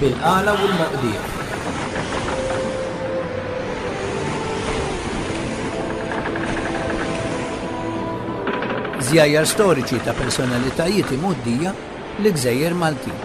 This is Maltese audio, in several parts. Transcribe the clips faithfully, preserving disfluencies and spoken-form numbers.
bil-qala u l-moqdief. Żjajjar storiċi ta' personalitajiet imgħoddija l-Gżejjer Maltin.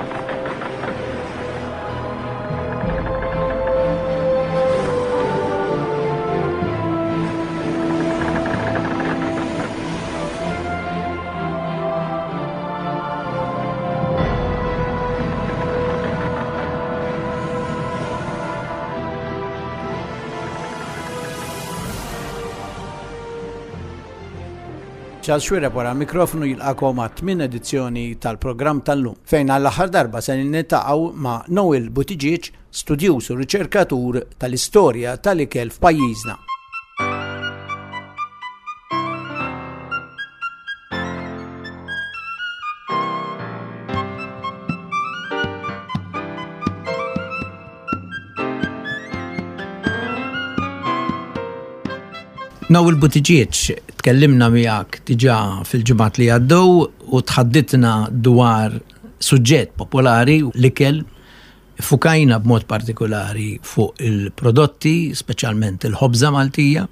Charles Xwera wara mikrofonu jilqakom għat min edizzjoni tal-programm tal-lum, fejn għall-aħħar darba se niltaqgħu ma' Noel Buttigieg, studjuż u riċerkatur tal-istorja tal-ikel f'pajjiżna. Noel Buttigieg, tkellimna miegħek diġà fil-ġimgħat li għaddew u tħadditna dwar suġġett popolari l-ikel, fukajna b'mod partikolari fuq il-prodotti, speċjalment il-ħobża Maltija,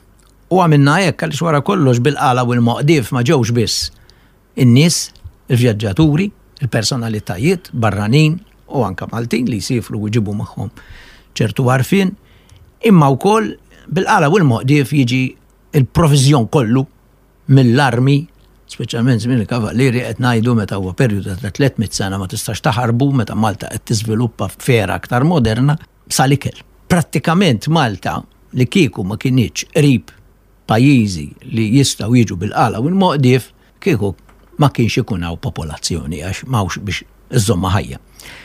u għamilna hekk għaliex wara kollox bil-qala u l-moqdief ma ġewx biss in-nies, il-vjaġġaturi, il-personalitajiet barranin u anke Maltin li jsifru u jġibu magħhom ċertu għarfien, imma wkoll bil-qala u l-moqdief jiġi il-provizjon kollu mill-armi, speċjalment minn il-kavallieri qed ngħidu meta huwa perjodu ta' tlietmit sena ma tistax taħarbu meta Malta qed tiżviluppa f'era aktar moderna sal-ikel. Prattikament Malta li kieku ma kienx qrib pajjiżi li jistgħu jiġu bil-qala u l-moqdief kieku ma kienx ikun hawn popolazzjoni għax m'hawnx biex iżomma ħajja.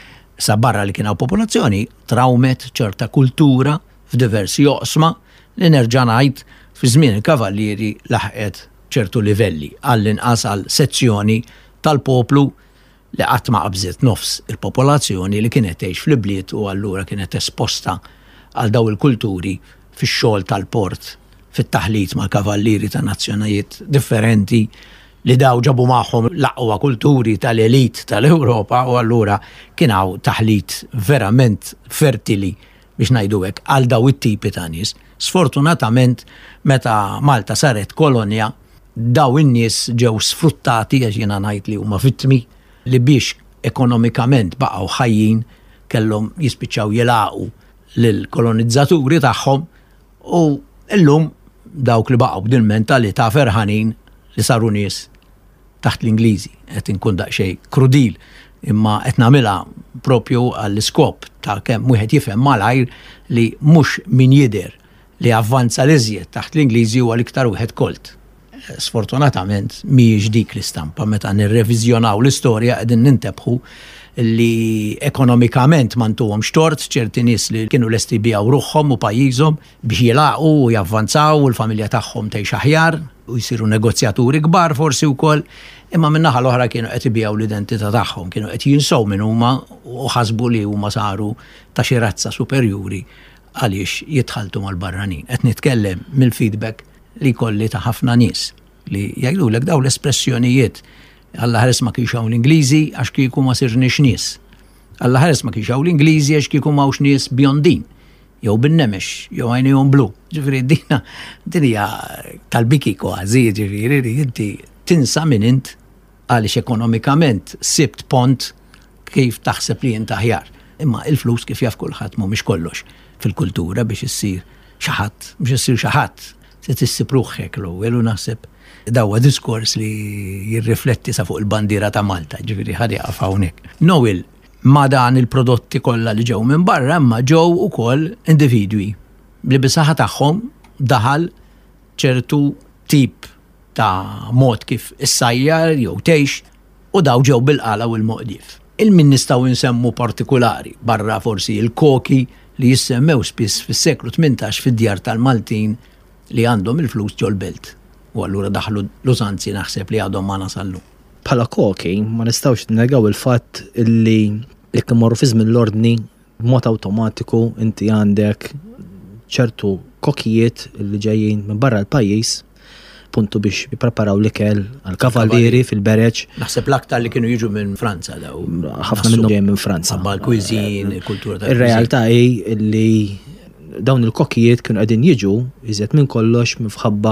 Sa barra li kien hawn popolazzjoni trawmet ċerta kultura f'diversi oqsma li nerġa' ngħid fi żmien il-kavallieri laħqet ċertu livelli għall-inqas għal sezzjoni tal-poplu li qatt ma qabżet nofs il-popolazzjoni li kienet tgħix fl-ibliet u allura kienet esposta għal daw il-kulturi fix-xogħol tal-port, fit-taħlit mal-kavallieri ta' nazzjonijiet differenti li daw ġabu magħhom l-aqwa kulturi tal-elit tal-Ewropa u allura kien hawn taħlit verament fertili biex ngħidu hekk għal daw it-tipi ta' nies. Sfortunatament meta Malta saret kolonja daw in-nies ġew sfruttati għax jiena ngħid li huma vittmi li biex ekonomikament baqgħu ħajjin kellhom jispiċċaw jilaqgħu lill-kolonizzaturi tagħhom u llum dawk li baqgħu b'din mentalità ferħanin li saru nies taħt l-Ingliżi qed inkun daqsxejn krudil imma qed nagħmilha propju għall-iskop ta' kemm wieħed jifhem malajr li mhux min jidher li avvanza l-iżjed taħt l-Ingliżi huwa l-iktar wieħed kolt. Sfortunatament mhijiex dik l-istampa meta nirreviżjonaw l-istorja qegħdin nintebħu li ekonomikament ma ntuhomx tort ċerti nies li kienu lesti jbigħu ruħhom u pajjiżhom biex jilaqgħu u javvanzaw u l-familja tagħhom tgħix aħjar u jsiru negozjaturi kbar forsi wkoll, imma min-naħa l-oħra kienu qed ibigħu l-identità tagħhom, kienu qed jinsew minn huma u ħasbu li huma saru ta' xi razza superjuri għaliex jitħaltu mal-barranin. Qed nitkellem mill-feedback li kolli ta' ħafna nies li jgħidulek daw l-espressjonijiet Alla ħares ma kienx hawn l-Ingliżi għax kieku ma sirniex nies. Alla ħares ma kienx hawn l-Ingliżi għax kieku m'hawnx nies bjondin, jew bin-nemex, jew għajnejhom blu. Ġifieri dina din hija tal-biki kważi, ġifieri inti tinsa minn int għaliex ekonomikament sibt pont kif taħseb li int aħjar. Imma il-flus kif jaf kulħadd mhumiex kollox fil-kultura biex issir xi ħadd, biex issir xi ħadd se tissib ruħek l-ewwel u naħseb dawwa diskors li jirrifletti sa fuq il-bandiera ta' Malta, ġifieri ħad jaqaf hawnhekk. Noel, ma dan il-prodotti kollha li ġew minn barra imma ġew ukoll individwi li bisaħħa tagħhom daħal ċertu tip ta' mod kif issajjar jew tgħix u daw ġew bil-qala u l-moqdief. Il-min nistgħu nsemmu partikolari barra forsi il-koki li jissemmew spiss fis-seklu tmintax fid-djar tal-Maltin li għandhom il-flus ġol belt. U allura daħlu l-użanzi naħseb li għadhom ma nasallu. Bħala koki ma nistgħux negaw il-fatt illi jekk imorru fi żmien l-ordni b'mod awtomatiku inti għandek ċertu kokijiet li ġejjin minn barra l-pajjiż puntu biex jippreparaw l-ikel għal-kavallieri fil-bereċ. Naħseb l-aktar li kienu jiġu minn Franza daw. Ħafna minnhom ġej minn Franza. Għabba l-cuisine, il-kultura tal-cuisine. Ir-realtà hi li dawn il-kokkijiet kienu qegħdin jiġu iżjed minn kollox minħabba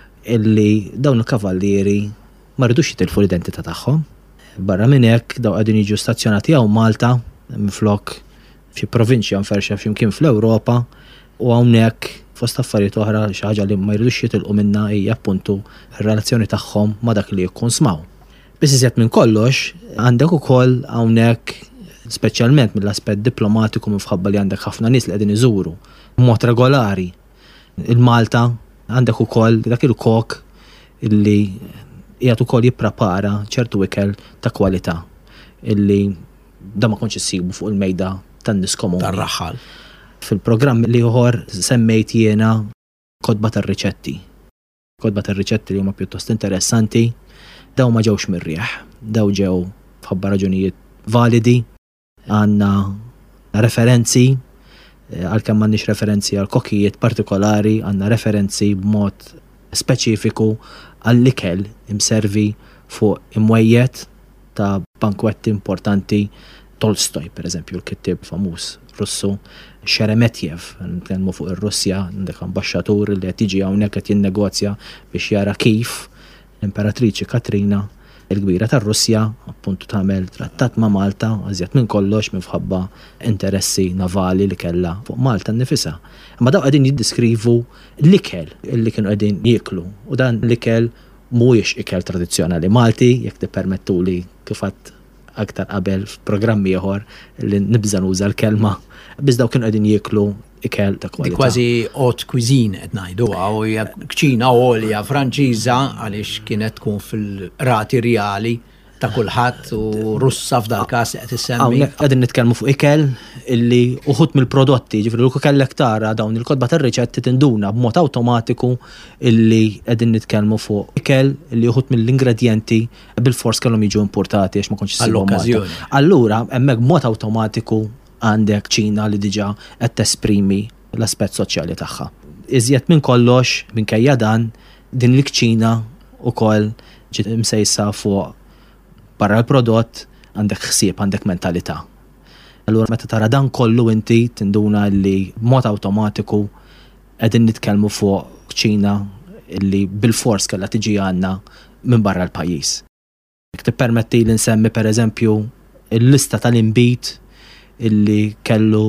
illi dawn il-kavallieri ma rridux jitilfu l-identità tagħhom. Barra minn hekk daw qegħdin jiġu stazzjonati hawn Malta minflok fi provinċja nferxa f'imkien fl-Ewropa u hawnhekk fost affarijiet oħra xi ħaġa li ma jridux jitilqu minnha hija appuntu r-relazzjoni tagħhom ma' dak li jkun smaw. Biss iżjed minn kollox għandek ukoll hawnhekk speċjalment mill-aspett diplomatiku minħabba li għandek ħafna nies li qegħdin iżuru b'mod regolari. Il-Malta għandek ukoll dak il-kok illi qiegħed ukoll jipprepara ċertu ikel ta' kwalità illi da ma kontx issibu fuq il-mejda tan-nies komuni. Tar-raħħal. Fil-programm li uħor semmejt jiena kodba tar-riċetti. Kodba tar-riċetti li huma pjuttost interessanti, daw ma ġewx mir-rieħ, daw ġew f'ħabba raġunijiet validi, għandna referenzi, għalkemm m'għandniex referenzi għal kokkijiet partikolari, għandna referenzi b'mod speċifiku għall-ikel imservi fuq imwejjed ta' bankwetti importanti. Tolstoj, per eżempju, l-kittib famuż Russu, Sheremetjev, nkellmu fuq ir-Russja, għandek ambaxxatur li qed jiġi hawnhekk qed jinnegozja biex jara kif l-Imperatriċi Katrina il-kbira tar-Russja appuntu tagħmel trattat ma' Malta għażjed minn kollox minħabba interessi navali li kellha fuq Malta nnifisha. Imma daw qegħdin jiddiskrivu l-ikel illi kienu qegħdin jieklu u dan l-ikel mhuwiex ikel tradizzjonali Malti, jekk tippermettuli kif qatt aktar qabel f'programmi ieħor li nibża nuża l-kelma biss daw kienu qegħdin jieklu ikel ta' kwalità. Kważi haute cuisine qed ngħiduha u hija kċina għolja Franċiża għaliex kienet tkun fil-rati reali ta' kulħadd u Russa f'dal każ qed issemmi. Hawnhekk qegħdin nitkellmu fuq ikel illi uħud mill-prodotti, ġifieri l kellek tara dawn il-kodba tar-riċetti tinduna b'mod awtomatiku illi qegħdin nitkellmu fuq ikel illi uħud mill-ingredjenti bil-fors kellhom jiġu importati għax ma kontx isibhom Malta. Allura hemmhekk b'mod awtomatiku għandek ċina li diġà qed tesprimi l-aspett soċjali tagħha. Iżjed minn kollox minkejja dan din l-kċina wkoll ġiet imsejsa fuq barra l-prodott għandek ħsieb, għandek mentalità. Allura meta tara dan kollu inti tinduna li b'mod awtomatiku qegħdin nitkellmu fuq ċina illi bil-fors kellha tiġi għandna minn barra l-pajjiż. Jekk tippermetti li nsemmi pereżempju il-lista tal-inbit illi kellu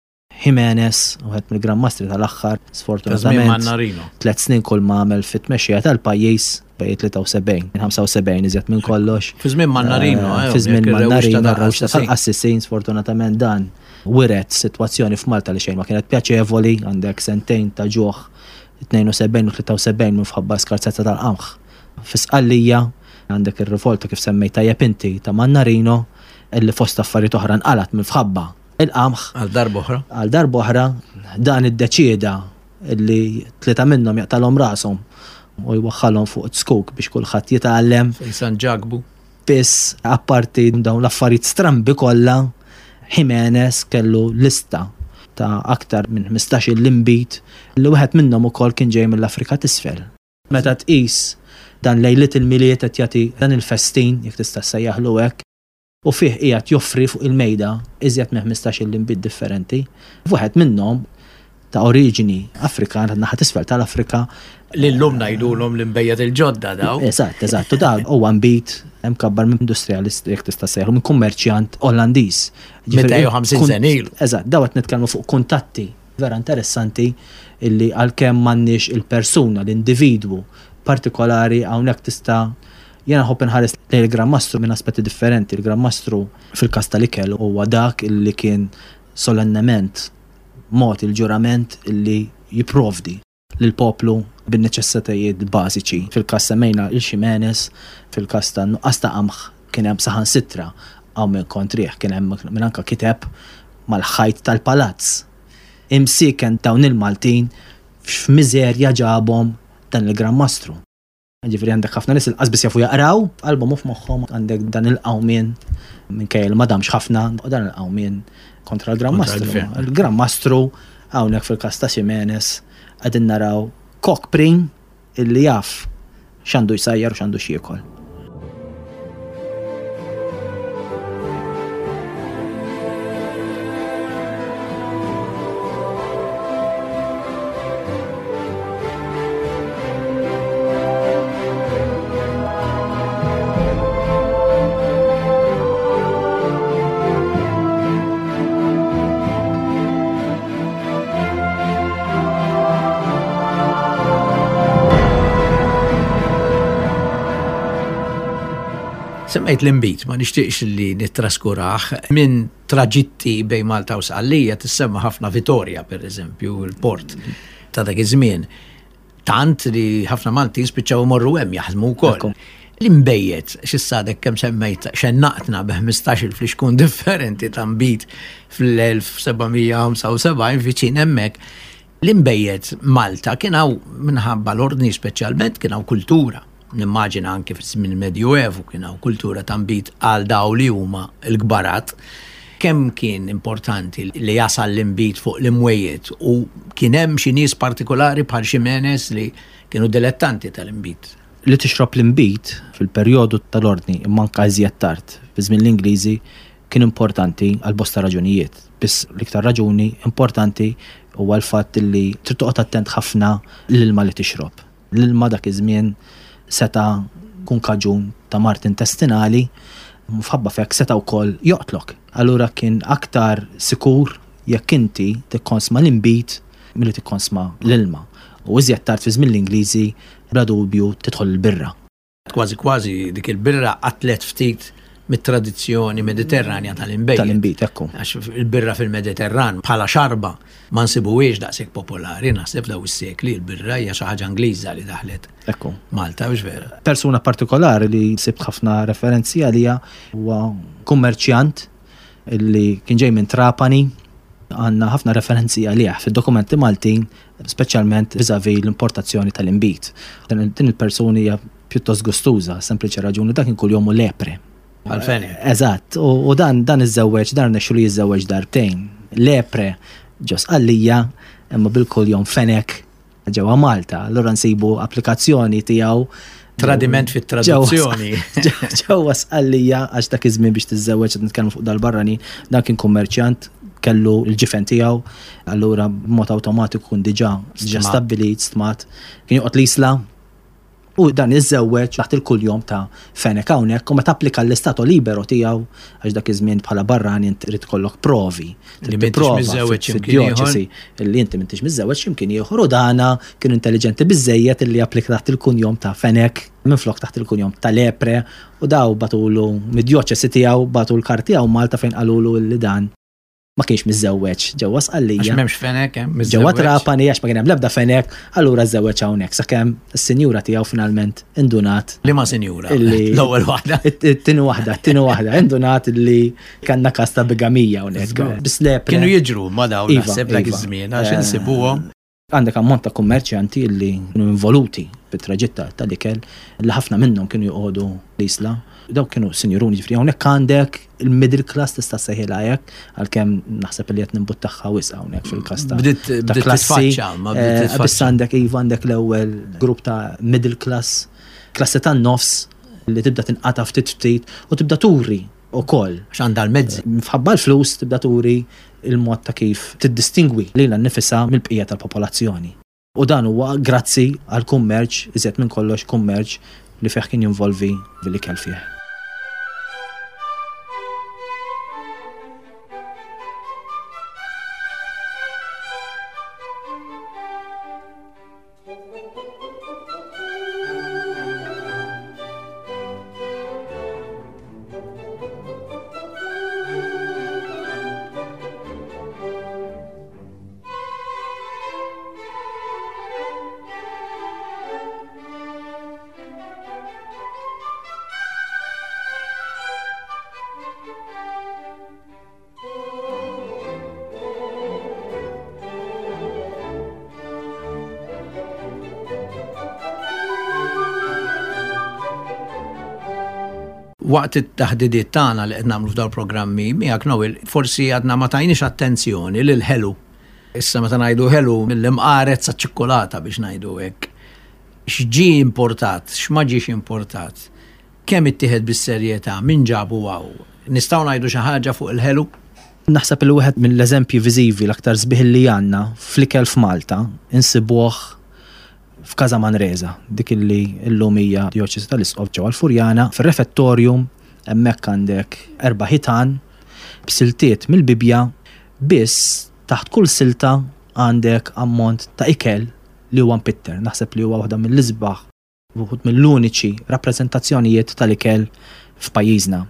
Jimenez, uħed mill-Grand Mastri tal-aħħar, sfortunatament, tliet snin kull ma għamel fit-tmexxija tal-pajjiż bejn tlieta u sebgħin, ħamsa u sebgħin iżjed minn kollox. Fi żmien Mannarino, fi żmien Mannarino r-rewx tal-Assissin sfortunatament dan wiret sitwazzjoni f'Malta li xejn ma kienet pjaċevoli, għandek sentejn ta' ġuħ tnejn u sebgħin u tlieta u sebgħin minħabba skarsezza tal-qamħ. Fis-Qallija għandek ir-rivolta kif semmejta Jepinti ta' Mannarino illi fost affarijiet oħra nqalat minħabba il-qamħ. Għal darba oħra. Għal darba oħra dan iddeċieda illi tlieta minnhom jaqtalhom rashom u jwaħħalhom fuq skok biex kulħadd jitgħallem. Fejsan ġagbu. Biss apparti dawn l-affarijiet strambi kollha, Jimenez kellu lista ta' aktar minn ħmistax-il inbit li wieħed minnhom ukoll kien ġej mill-Afrika t'isfel. Meta tqis dan lejlit il-miliet qed jagħti dan il-festin, jekk tista' sejjaħlu hekk, u fih qiegħed joffri fuq il-mejda iżjed minn ħmistax-il inbit differenti. Wieħed minnhom ta' oriġini Afrikan, naħa t'isfel tal-Afrika. Lillum ngħidulhom l-imbejjed il-ġodda daw. Eżatt, eżatt, u dan huwa nbit hemm kabbar minn industrialist jekk tista' sejħu minn kummerċjant Ollandiż. meta ħamsin sena ilu. Eżatt, daw qed nitkellmu fuq kuntatti vera interessanti illi għalkemm m'għandniex il-persuna, l-individwu partikolari hawnhekk tista' Jena ħobb inħares lejn il-Gran Mastru minn aspetti differenti. Il-Gran Mastru fil-każ tal-ikel huwa dak illi kien solennement mod il-ġurament illi jipprovdi lil poplu bin-neċessitajiet bażiċi. Fil-każ semmejna il-Jimenez, fil-każ ta' nuqqas ta' qamħ kien hemm saħansitra hawn minn kontrih kien hemm minn anke kiteb mal-ħajt tal-palazz. Imsiken dawn il-Maltin f'miżerja ġabhom dan il-Gran Mastru. Ġifri għandek ħafna nies il-qasbis jafu jaqraw, qalbhom u f'moħħhom għandek dan il-qawmien minkejja il-madamx ħafna u dan il-qawmien kontra l-Gran Mastru. Il-Gran Mastru hawnhekk fil-każ ta' Jimenez qegħdin naraw kokprin illi jaf x'għandu jsajjar u x'għandu xiekol. Semmejt l-imbit, ma nixtieqx li nittraskuraħ minn traġitti bej Malta u Sqallija tissemma ħafna Vittoria, per eżempju, il-port ta' dak iż-żmien. Tant li ħafna Malti spiċċaw imorru hemm jaħdmu wkoll. L-imbejjed x'issadek kemm semmejt xennaqtna bi ħmistax-il fliexkun differenti ta' mbit fl-elf sebgħimija ħamsa u sebgħin viċin hemmhekk. L-imbejjed Malta kien hawn minħabba l-ordni speċjalment kien hawn kultura. Nimmaġina anke fis-żmien Medjuevu kien hawn kultura ta' mbit għal daw li huma l-kbarat. Kemm kien importanti li jasal l-imbit fuq l-imwejjed u kien hemm xi nies partikolari bħal Ximenes li kienu dilettanti tal-imbit. Li tixrob l-imbit fil-perjodu tal-ordni immanka iżjed tard fi żmien l-Ingliżi kien importanti għal bosta raġunijiet. Biss l-iktar raġuni importanti huwa l-fatt li trid toqgħod attent ħafna l-ilma li tixrob. L-ilma dak iż-żmien seta kun kaġun ta' mart intestinali, mfabba fek seta wkoll joqtlok. Allura kien aktar sikur jekk inti tikkonsma l-imbit milli tikkonsma l-ilma. U iżjed tard fi żmien l-Ingliżi bla dubju tidħol il-birra. Kważi kważi dik il-birra qatlet ftit mit-tradizzjoni mediterranja tal-imbejjed. Tal-imbit, ekku. Għax il-birra fil-Mediterran bħala xarba ma nsibuhiex daqshekk popolari, naħseb daw is-sekli l-birra hija xi ħaġa Ingliża li daħlet. Ekku. Malta mhux vera. Persuna partikolari li sibt ħafna referenzi għalija huwa kummerċjant li kien ġej minn Trapani, għandna ħafna referenzi għalih fid-dokumenti Maltin, speċjalment viżavi l-importazzjoni tal-imbit. Din il-persuni hija pjuttost gustuża, sempliċi raġuni dak kien kuljum u lepre. Għalfeni. Eżatt, u dan dan iż-żewweġ, dan nexxu li jiżżewweġ darbtejn. Lepre ġo Sqallija, imma bil-kull jom fenek ġewwa Malta. Allura nsibu applikazzjoni tiegħu tradiment fit-traduzzjoni. Ġewwa Sqallija għax dak iż-żmien biex tiżżewweġ qed nitkellmu fuq dal-barrani, dan kien kummerċjant kellu l-ġifen tiegħu, allura b'mod awtomatiku kun diġà diġà stabbilit stmat, kien joqgħod l-isla. U dan iż-żewweġ taħt il-kuljum ta' fenek hawnhekk u meta applika l-istato libero tiegħu għax dak iż-żmien bħala barrani inti trid tkollok provi. Li m'intix miżżewweġ x'imkien ieħor. Li inti m'intix miżżewweġ x'imkien ieħor u dana kienu intelligenti biżejjed illi applika taħt il-kunjom ta' fenek minflok taħt il-kunjom ta' lepre u daw batulu mid-djoċesi tiegħu batu l-kart tiegħu Malta fejn qalulu li dan ma kienx miżżewweġ ġewwa Sqallija. Għax m'hemmx fenek hemm miżżewweġ. Ġewwa Trapani għax ma kien hemm l-ebda fenek, allura żżewweġ hawnhekk sakemm is-sinjura tiegħu finalment indunat. Li ma sinjura? L-ewwel waħda. It-tieni waħda, it-tieni waħda, indunat li kellna kasta bigamija hawnhekk. Bislepre. Kienu jiġru ma dawn naħseb dak iż-żmien għax insibuhom. Għandek ammont ta' kummerċjanti li kienu involuti fit-traġitta tal-ikel li ħafna minnhom kienu joqogħdu l-isla. Daw kienu sinjuruni ġifri, hawnhekk għandek il-middle class tista' sejħilha hekk għalkemm naħseb li qed nimbuttaħħa wisq hawnhekk fil-każ ta' bdiet tisfaċċa, ma bdiet tisfaċċa. Biss għandek iva għandek l-ewwel grupp ta' middle class, klassi tan-nofs li tibda tinqata' ftit ftit u tibda turi wkoll. X'għandha l-mezzi. Fħabba l-flus tibda turi il-mod ta' kif tiddistingwi lilha nnifisha mill-bqija tal-popolazzjoni. U dan huwa grazzi għal kummerċ, iżjed minn kollox kummerċ li fih kien jinvolvi bil-ikel fih. Waqt it-taħdidiet tagħna li qed nagħmlu f'dawn programmi miegħek Noel, forsi għadna ma tajniex attenzjoni lil ħelu. Issa meta ngħidu ħelu mill-imqaret sa ċikkolata biex ngħidu hekk. x'ġi importat, x'ma ġiex importat. Kemm ittieħed bis-serjetà, min ġabu għaw. Nistgħu ngħidu xi ħaġa fuq il-ħelu? Naħseb il wieħed mill-eżempji viżivi l-aktar sbieħ li għandna fl-ikel f'Malta insibuh f'Kaza Manresa, dik illi llum hija Djoċesi tal-Isqob ġewwa l-Furjana, fir-refettorium hemmhekk għandek erba' ħitan b'siltiet mill-bibja, biss taħt kull silta għandek ammont ta' ikel li huwa mpitter. Naħseb li huwa waħda mill-isbaħ wieħed mill-uniċi rappreżentazzjonijiet tal-ikel f'pajjiżna.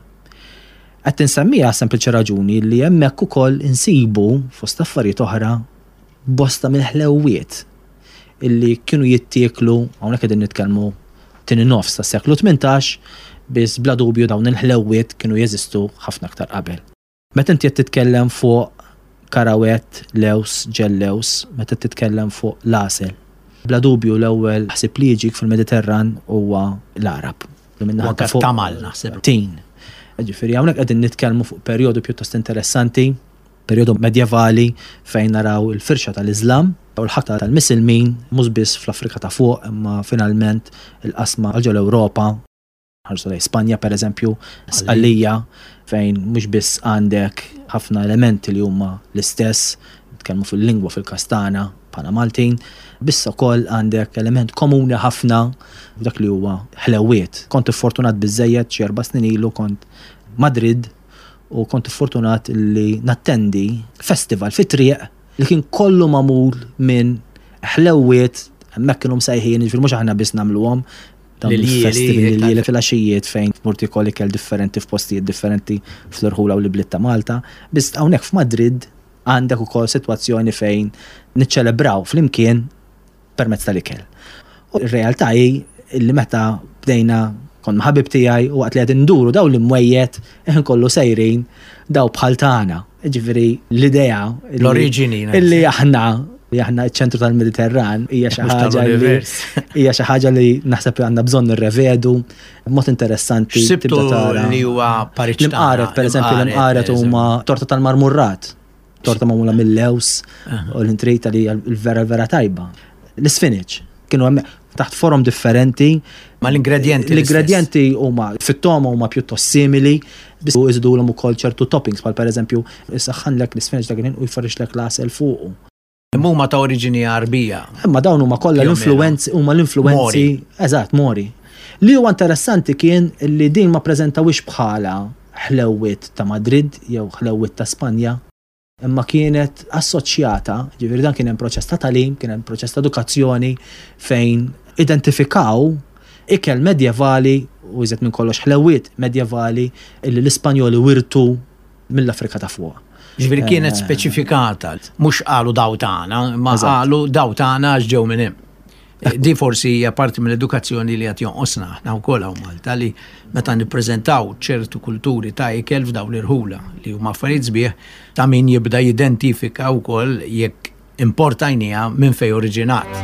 Qed insemmija sempliċi raġuni li hemmhekk ukoll insibu fost affarijiet oħra bosta mill-ħlewwiet illi kienu jittieklu, hawnhekk qegħdin nitkellmu tieni nofs tas-seklu tmintax, biss bla dubju dawn il-ħlewwiet kienu jeżistu ħafna aktar qabel. Meta inti qed titkellem fuq karawett, lews, ġellews, meta titkellem fuq l-asel. Bla dubju l-ewwel ħsib li jiġik fil-Mediterran huwa l-Arab. Huwa tamal naħseb. Tin. Ġifieri hawnhekk qegħdin nitkellmu fuq perjodu pjuttost interessanti, perjodu medjevali fejn naraw il-firxa tal-Iżlam u l-ħakta tal-Misilmin, mhux biss fl-Afrika ta' fuq, imma finalment il-qasma ġol Ewropa, ħarsu lejn Spanja pereżempju, Sqallija, fejn mhux biss għandek ħafna elementi li huma l-istess, nitkellmu fil-lingwa fil-Kastana bħala Maltin, biss ukoll għandek element komuni ħafna f'dak li huwa ħlewwiet. Kont fortunat biżejjed xi erba' snin ilu kont Madrid u kont fortunat li nattendi festival fi triq li kien kollu mamul minn ħlewwiet hemmhekk kienu msejħin, ġifier mhux aħna biss nagħmluhom dawn il-festival li fil-għaxijiet fejn tmur tikol ikel differenti f'postijiet differenti fl-Irħula u l-Bliet ta' Malta, biss hawnhekk f'Madrid għandek ukoll sitwazzjoni fejn niċċelebraw flimkien permezz tal-ikel. U r-realtà hi li meta bdejna kon maħabib tiegħi u waqt li qed induru daw l-imwejjed eħin kollu sejrin daw bħal tagħna. Ġifieri l-idea l-oriġini illi aħna li aħna ċ-ċentru tal-Mediterran hija xi ħaġa li hija xi ħaġa li naħseb għandna bżonn nirrevedu b'mod interessanti tibda tara li huwa pariċ l-imqaret pereżempju l-imqaret huma torta tal-marmurrat, torta magħmula mill-lews u l-intrejta li l-vera vera tajba. L-isfiniċ kienu hemm taħt forum differenti, ma l-ingredienti l-ingredienti huma fit-toma huma pjuttost simili, biss iżidulhom ukoll ċertu toppings bħal pereżempju isaħħanlek l-isfiniċ dak u jfarrixlek l-asel fuqu. Huma ta' oriġini Arbija. Imma dawn huma kollha l-influenzi huma l-influenzi eżatt Mori. Li huwa interessanti kien li din ma preżentawix bħala ħlewwiet ta' Madrid jew ħlewwiet ta' Spanja, imma kienet assoċjata, ġifieri dan kien hemm proċess ta' talim, kien hemm proċess ta' edukazzjoni fejn identifikaw ikel medjevali u iżet minn kollox ħlewwiet medjevali illi l-Ispanjoli wirtu mill-Afrika ta' fuq. Ġifieri kienet speċifikata, mhux qalu daw tagħna, ma qalu daw tagħna għax ġew minn hemm. Di forsi hija parti mill-edukazzjoni li qed jonqosna aħna wkoll hawn Malta li meta nippreżentaw ċertu kulturi ta' ikel f'daw l-irħula li huma affarijiet sbieħ ta' min jibda jidentifika wkoll jekk importajnija minn fejn oriġinat.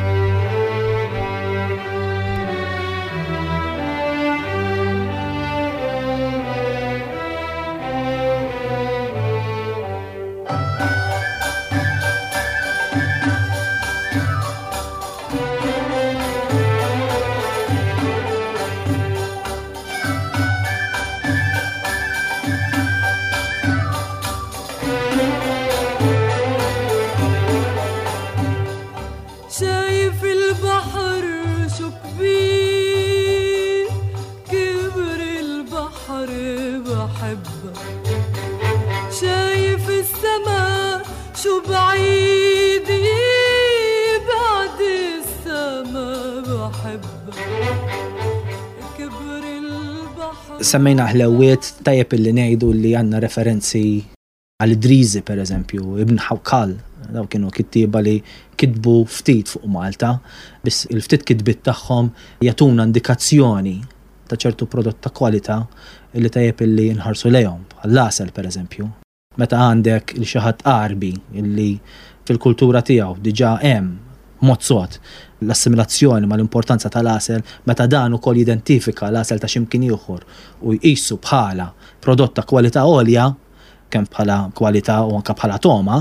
Semmejna ħlewwiet tajjeb illi ngħidu li għandna referenzi għal Idriżi pereżempju, Ibn Ħawqal, daw kienu kittieba li kitbu ftit fuq Malta, biss il-ftit kitbiet tagħhom jagħtuna indikazzjoni ta' ċertu prodott ta' kwalità illi tajjeb illi nħarsu lejhom, bħall-asel pereżempju. Meta għandek li xi ħadd qarbi illi fil-kultura tiegħu diġà hemm mod sod l-assimilazzjoni ma l-importanza tal-asel, meta dan ukoll jidentifika l-asel ta' ximkien ieħor u jqisu bħala prodott ta' kwalità għolja, kemm bħala kwalità u anke bħala toma,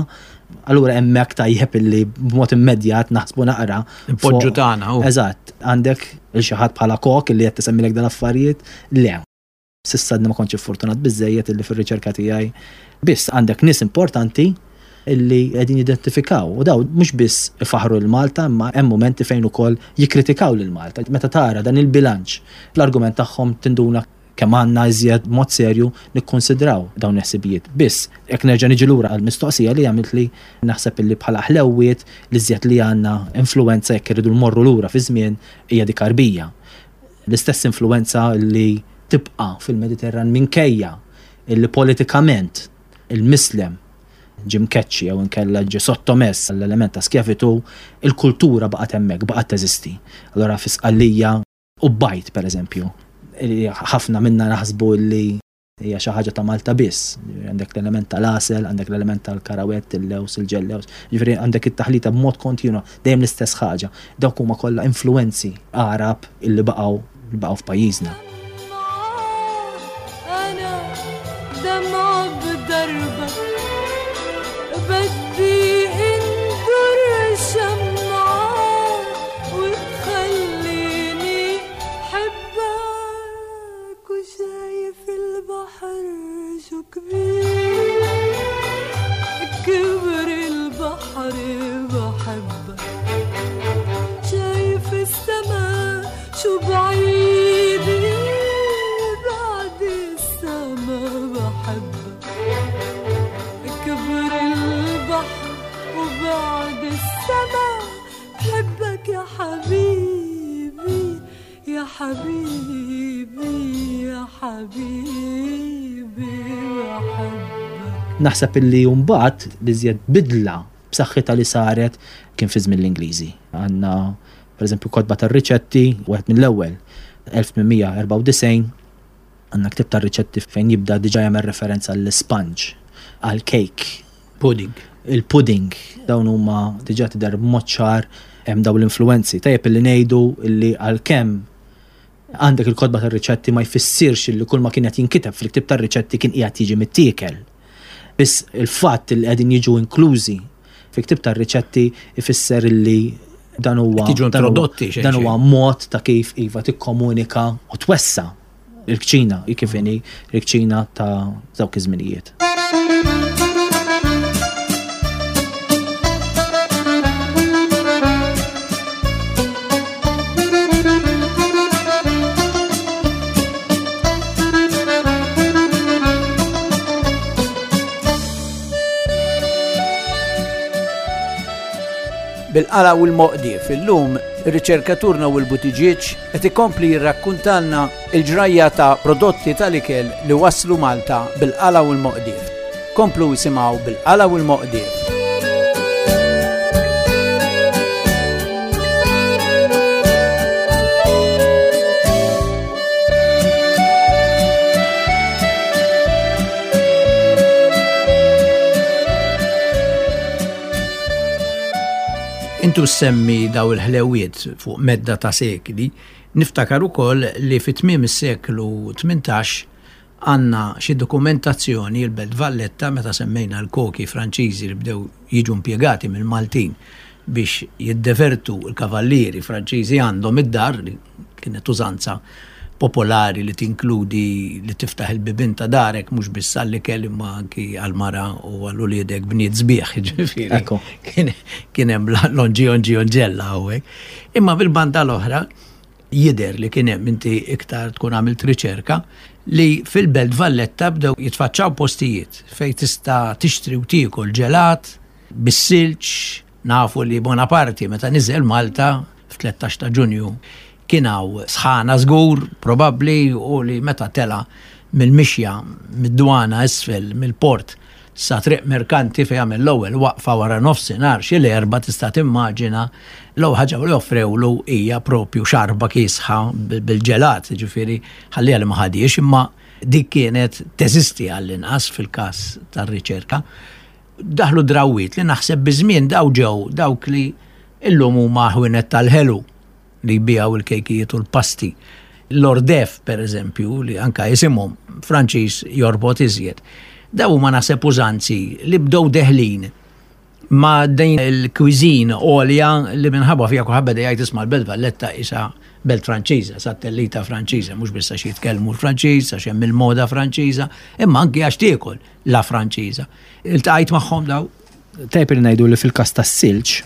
Allura hemmhekk tajjeb illi b'mod immedjat naħsbu naqra. Poġġu tagħna. Eżatt, għandek il xi ħadd bħala kok illi qed tisemmilek dan affarijiet, le. S'issa ma kontx fortunat biżejjed illi fir-riċerka tiegħi biss għandek nies importanti illi qegħdin jidentifikaw u daw mhux biss ifaħru l-Malta imma hemm momenti fejn ukoll jikkritikaw lil Malta. Meta tara dan il-bilanċ, l-argument tagħhom tinduna kemm għandna iżjed mod serju nikkonsidraw dawn il-ħsibijiet. Biss, jekk nerġa' niġi lura għall-mistoqsija li għamilt li naħseb illi bħala ħlewwiet li iżjed li għandna influenza jekk irridu nmorru lura fi żmien hija dik Arbija. L-istess influenza li tibqa' fil-Mediterran minkejja illi politikament il-Mislem ġi mkeċċi jew inkella ġi sottomess għall-element ta' skjavitu, il-kultura baqgħet hemmhekk, baqgħet teżisti. Allura fi Sqallija u Bajt pereżempju. Ħafna minna naħsbu li hija xi ħaġa ta' Malta biss. Għandek l-element tal-asel, għandek l-element tal-karawett, il-lews, il-ġellews. Ġifieri għandek it-taħlita b'mod kontinwu dejjem l-istess ħaġa. Dawk huma kollha influenzi Arab illi baqgħu baqgħu f'pajjiżna. كبر البحر بحبك شايف السماء شو بعيد بعد السماء بحبك كبر البحر وبعد السماء بحبك يا حبيبي يا حبيبي يا حبيبي بحبك. Naħseb illi mbagħad li żjed bidla b'saħħitha li saret kien fi żmien l-Ingliżi. Għandna pereżempju kotba tar-riċetti wieħed mill-ewwel elf tminmija erba' u disgħin għandna ktieb tar-riċetti fejn jibda diġà jagħmel referenza għall-sponge, għall-cake, pudding. Il-pudding dawn huma diġà tidher b'mod ċar hemm dawn l-influenzi. Tajjeb illi ngħidu illi għalkemm għandek il-kotba tar-riċetti ma jfissirx illi kull ma kien qed jinkiteb fil-ktieb tar-riċetti kien qiegħed jiġi mittiekel. Biss il-fatt li qegħdin jiġu inklużi fi ktieb tar-riċetti ifisser li dan huwa dan huwa mod ta' kif iva tikkomunika u twessa il-kċina, kif inhi il-kċina ta' dawk iż-żminijiet. Bil-qala u l-moqdif, illum ir-riċerkaturna u l-butiġieġ qed ikompli jirrakkuntalna il-ġrajja ta' prodotti tal-ikel li waslu Malta bil-qala u l-moqdif. Komplu jisimgħu bil-qala u l-moqdif. Intu semmi daw il-ħlewiet fuq medda ta' sekli, niftakar ukoll li fit-tmiem is-seklu tmintax għandna xi dokumentazzjoni il-Belt Valletta meta semmejna l-koki Franċiżi li bdew jiġu impjegati mill-Maltin biex jiddevertu l-kavallieri Franċiżi għandhom id-dar li kienet użanza popolari li tinkludi li tiftaħ il-bibin ta' darek mhux biss għall-ikel imma anki għall-mara u għall-uliedek bniet sbieħ, ġifieri. Kien hemm lonġi onġi onġella hawnhekk. Imma bil-banda l-oħra jidher li kien hemm inti iktar tkun għamilt riċerka li fil-Belt Valletta bdew jitfaċċaw postijiet fejn tista' tixtri u tiekol ġelat bis-silġ, nafu li Bonaparte meta niżel Malta f'tlettax ta' Ġunju kienaw sħana żgur probabbli u li meta tela mill-mixja mid-dwana isfel mill-port sa triq merkanti fejn għamel l-ewwel waqfa wara nofsinhar xi l-erba' tista' timmaġina l-ewwel ħaġa li joffrewlu hija propju xarba kisħa bil-ġelat, ġifieri ħalliha li ma ħadiex imma dik kienet teżisti għall-inqas fil-każ tar-riċerka. Daħlu drawwiet li naħseb biżmien daw ġew dawk li illum huma ħwienet tal-ħelu li jbijaw il-kejkijiet u l-pasti. L-ordef, per eżempju, li anka jisimhom Franċiż jorbot iżjed. Daw ma naħseb użanzi li bdew deħlin Ma din il-kwizin olja li minħabba fija kuħabba dejjajt isma l-belt Valletta isa belt Franċiża, satellita Franċiża, mhux biss għax jitkellmu l-Franċiż, għax hemm il-moda Franċiża, imma anke għax tiekol la Franċiża. Iltqajt magħhom daw. Tajb li ngħidu li fil-każ tas-silġ,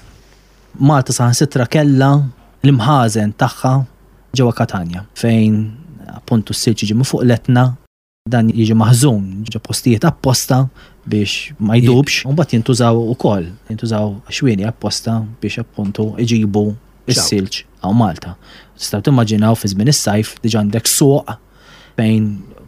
Malta saħansitra kellha l-imħażen tagħha ġewwa Katania, fejn appuntu s-silġ jiġi fuq l-etna, dan jiġi maħżun, ġo postijiet apposta biex ma jdubx, un bat jintużaw u koll, jintużaw xwieni apposta biex appuntu iġibu is-silġ għaw Malta. Tistaw timmaġinaw fi żmien is-sajf diġà għandek suq fejn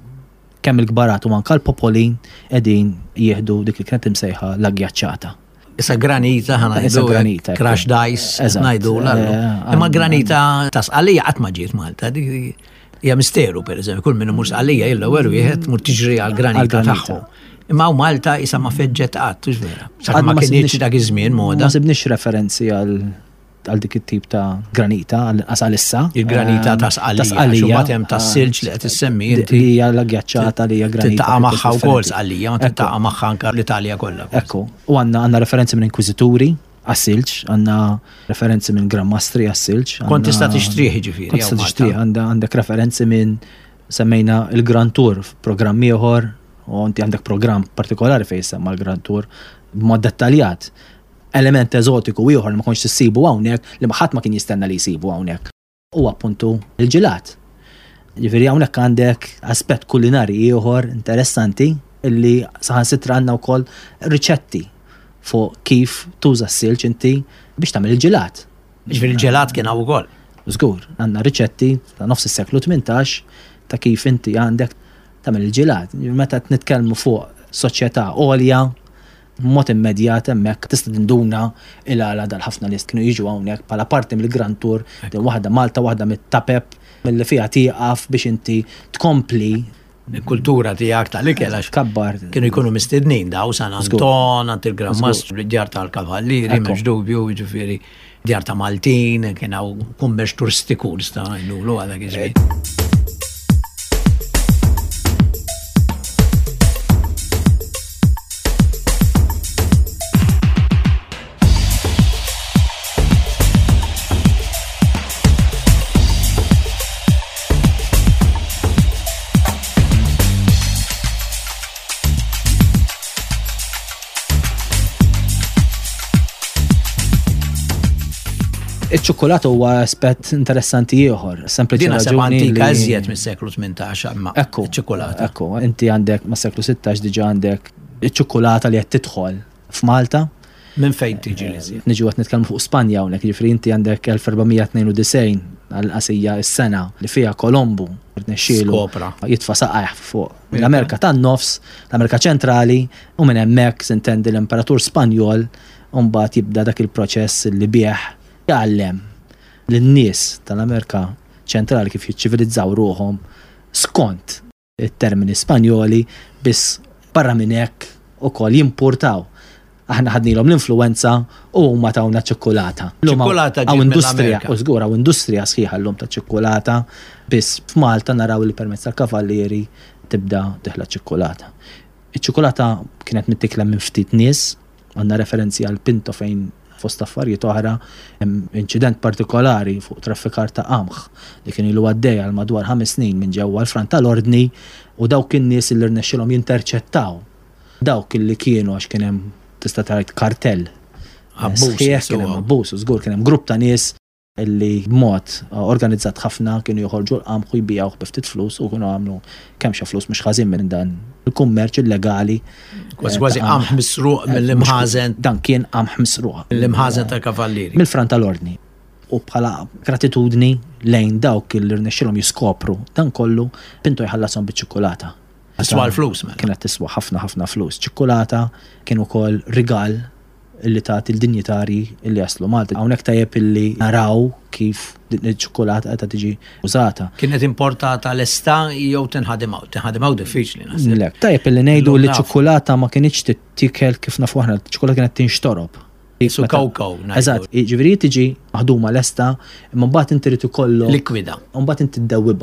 kemm il-kbarat u manka l-popolin qegħdin jieħdu dik li kienet imsejħa l-aggjaċċata. Issa granita ħana Issa granita, crash dice ngħidu l imma granita ta' sqalija qatt ma ġiet Malta. Hija misteru pereżempju, kull min imur sqalija illa weru wieħed mur tiġri għal granita tagħhom. Imma u Malta isa ma feġġet qatt, tux vera. Sakemm ma kienx dak iż-żmien moda. Ma sibniex referenzi għal għal dik it-tip ta' granita għal issa. Il-granita ta' sqalija, xubbat hemm ta' silġ li qed issemmi inti. Li hija l-aggjaċċata li hija granita. Tittaqa' magħha wkoll sqalija, ma tittaqa' magħha anke l-Italja kollha. Ekku, u għandna għandna referenzi minn inkwiżituri għas-silġ, għandna referenzi minn grammastri għas-silġ. Kont tista' tixtrih ġifieri. Kont tista' tixtrih, għandek referenzi minn semmejna il-Grand Tour f'programm ieħor, u inti għandek programm partikolari fejn semma l-Grand Tour b'mod dettaljat. Element eżotiku ieħor ma kontx issibu hawnhekk li ma ħadd ma kien jistenna li jsibu hawnhekk. U appuntu il-ġilat. Ġifieri hawnhekk għandek aspett kulinari ieħor interessanti illi saħansitra għandna wkoll riċetti fuq kif tuża s-silġ inti biex tagħmel il-ġilat. Ġifieri il-ġelat kien hawn ukoll. Żgur, għandna riċetti ta' nofs is-seklu tmintax ta' kif inti għandek tagħmel il-ġilat. Meta nitkellmu fuq soċjetà għolja mod immedjat hemmhekk tista' tinduna il-għala dal-ħafna nies kienu jiġu hawnhekk bħala parti mill-Grand Tour, din waħda Malta, waħda mit-tapep milli fiha tieqaf biex inti tkompli il-kultura tiegħek tal-ikel għax kabbar. Kienu jkunu mistednin daw San Anton, għand il-Gran Mastru, djar tal-Kavallieri, m'hemmx dubju, jiġifieri djar ta' Maltin, kien hawn kummerċ turistiku nista' ngħidulu għal dak iż-żmien. Iċ-ċokolata huwa aspett interessanti ieħor, sempliċi raġuni li każiet mis-seklu tmintax imma iċ-ċokolata. Ekku, inti għandek mas-seklu sittax diġà għandek iċ-ċokolata li qed tidħol f'Malta. Minn fejn tiġi liżjed? Niġu qed nitkellmu fuq Spanja hawnhekk, jiġifieri inti għandek elf erbamija tnejn u disgħin għall-qasija s-sena li fiha Kolombu rnexxielu jitfa' saqajh fuq l-Amerika tan-nofs, l-Amerika ċentrali u minn hemmhekk sintendi l-Imperatur Spanjol u mbagħad jibda dak il-proċess li bih jgħallem l-nies tal-Amerika ċentrali kif jiċċivilizzaw ruhom skont it-termini Spanjoli biss barra minn hekk ukoll jimpurtaw. Aħna ħadnilhom l-influenza u huma tawna ċokkolata. Ċokkolata għaw industrija, u żgur hawn industrija sħiħa llum ta' ċokkolata biss f'Malta naraw li permezz tal-Kavallieri tibda teħla ċokkolata. Iċ-ċokkolata kienet mittikla minn ftit nies, għandna referenzi għal Pinto fejn fost affarijiet oħra hemm inċident partikolari fuq traffikar ta' qamħ li kien ilu għaddej għal madwar ħames snin minn ġewwa l-frant tal-ordni u dawk in-nies li rnexxilhom jinterċettaw. Dawk illi kienu għax kien hemm tista' tgħid kartell. Abbuż, kien hemm abbuż, żgur kien hemm grupp ta' nies illi b'mod organizzat ħafna kienu joħorġu l-qamħ u jbijgħu b'ftit flus u kienu għamlu kemm xa flus mhux ħażin minn dan il-kummerċ illegali. Kważi kważi qamħ misruq mill-imħażen. Dan kien qamħ misruq. Mill-imħażen tal-Kavallieri. Mill-frant tal-ordni. U bħala gratitudni lejn dawk li rnexxilhom jiskopru dan kollu Pinto jħallasom biċ-ċokkolata. Tiswa l-flus mela. Kienet tiswa ħafna ħafna flus. Ċokkolata kien ukoll rigal illi tagħti l-dinjitari illi jaslu Malta. Hawnhekk tajjeb illi naraw kif din iċ-ċokkolata qed tiġi użata. Kienet importata l-esta jew tinħadimgħu, tinħadimgħu diffiċli naħseb. Lek, tajjeb illi ngħidu li ċ-ċokkolata ma kienx tittikel kif nafu aħna, ċ-ċokkolata kienet tinxtorob. Su kawkaw. Eżatt, jiġifieri tiġi maħduma l-esta, imma mbagħad inti rid ikollok likwida. Mbagħad inti ddewwibha.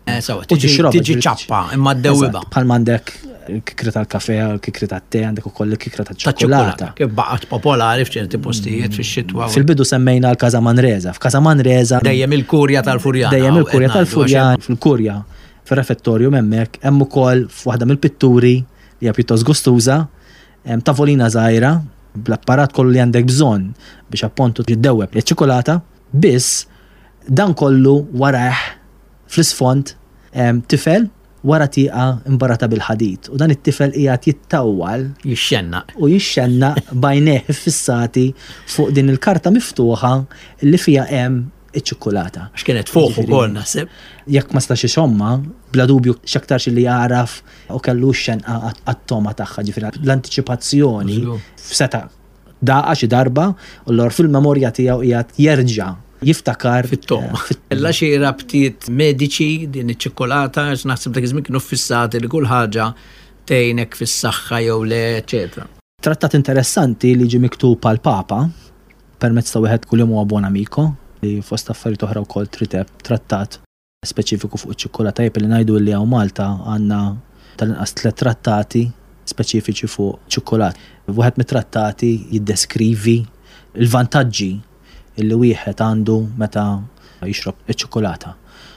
Eh, so, U tiġi tixroba, tiġi ġifieri ċappa, imma d-dewwiba. Bħal m'għandek il-kikra tal-kafe, il-kikra tat-te, għandek ukoll il-kikra Ta' tal-ċokolata. ċokolata. Kif baqgħet popolari f'ċerti postijiet fix-xitwa. Fil-bidu semmejna l-Kaza Manresa. F'Kaza Manresa Dejjem il-kurja tal-Furjana. dejjem il-kurja qed ngħidu, tal-Furjan fil-kurja fir-refettorju hemmhekk hemm ukoll f'waħda mill-pitturi li hija pjuttost gustuża hemm tavolina żgħira bl-apparat kollu li għandek bżonn biex appuntu tiddewweb iċ-ċokolata, biss dan kollu warah fl-isfond hemm tifel wara tieqa imbarata bil-ħadid u dan it-tifel qiegħed jittawwal Jixxenna. u jixxenna bajnejh fissati fuq din il-karta miftuħa li fija hemm iċ-ċokolata. Għax kienet fuq Jiġifieri, ukoll naħseb. Jekk ma stax ixomma, bla dubju x'aktarx li jaraf u kellu xenqa għat-toma tagħha ġifieri l-antiċipazzjoni Użlu. f'seta daqa xi darba u l-or fil-memorja tiegħu qiegħed jerġa' jiftakar Fit-tom. eh, Ella xi rabtiet mediċi din iċ-ċokolata, għax naħseb dak iż-żmien kienu fissati li kull ħaġa tgħinek fis-saħħa jew le, eċetera. Trattat interessanti li ġi miktub għal papa permezz ta' wieħed kull jum huwa buon amiko li fost affarijiet oħra wkoll triteb trattat speċifiku fuq iċ-ċokolata jep li ngħidu li hawn Malta għandna tal-inqas tliet trattati speċifiċi fuq ċokolat. Wieħed mit-trattati jiddeskrivi il-vantaġġi illi wieħed għandu meta jixrob iċ-ċokolata.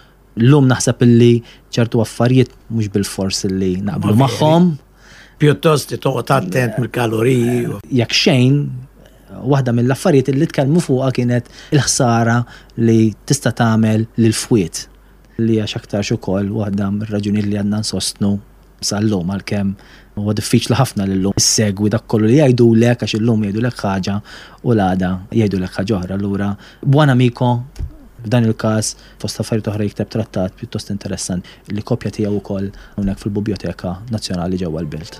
Llum naħseb illi ċertu affarijiet mhux bil-fors illi naqblu Ma magħhom. Pjuttost toqgħod attent mill-kaloriji. Jekk xejn, waħda mill-affarijiet li tkellmu fuqha kienet il-ħsara li tista' tagħmel lil fwiet li hija x'aktarx ukoll waħda mir-raġunijiet li għandna nsostnu sal-lum għalkemm huwa diffiċli ħafna lillum issegwi dak kollu li jgħidulek għax illum jgħidulek ħaġa u l-għada jgħidulek ħaġa oħra. Allura buon amiko f'dan il-każ fost affarijiet oħra jikteb trattat pjuttost interessanti li kopja tiegħu wkoll hawnhekk fil-Biblioteka Nazzjonali ġewwa l-Belt.